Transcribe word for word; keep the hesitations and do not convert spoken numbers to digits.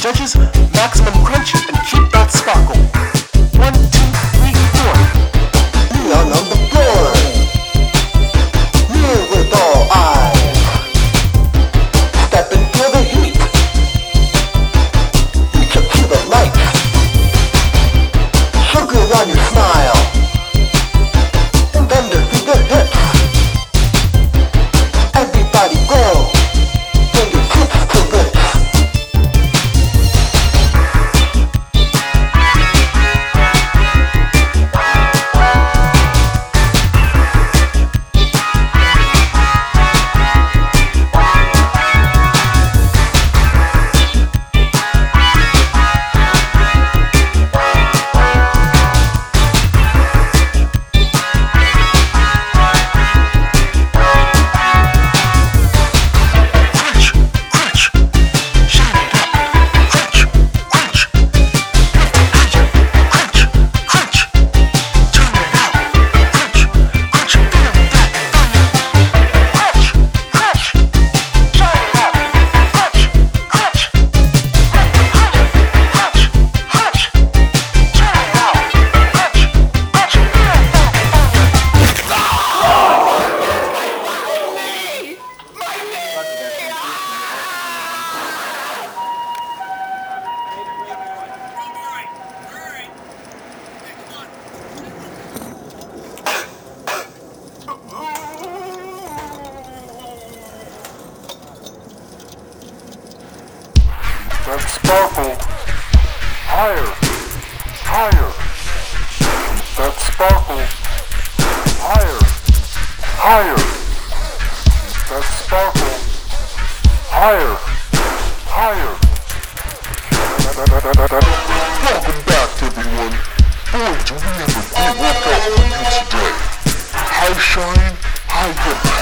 stretches, maximum crunch, and keep that sparkle. One, two, three, four. Leon on the floor. Near with all eyes. Step into the heat. Reach up to the light. Sugar on your smile. And under to the hips. Everybody go. Fingertips to lips. That sparkle. Higher. Higher. That sparkle. Higher. Higher. That sparkle. Higher. Higher. Welcome back, everyone. Boy, do we have a great workout for you today. High shine, high hip.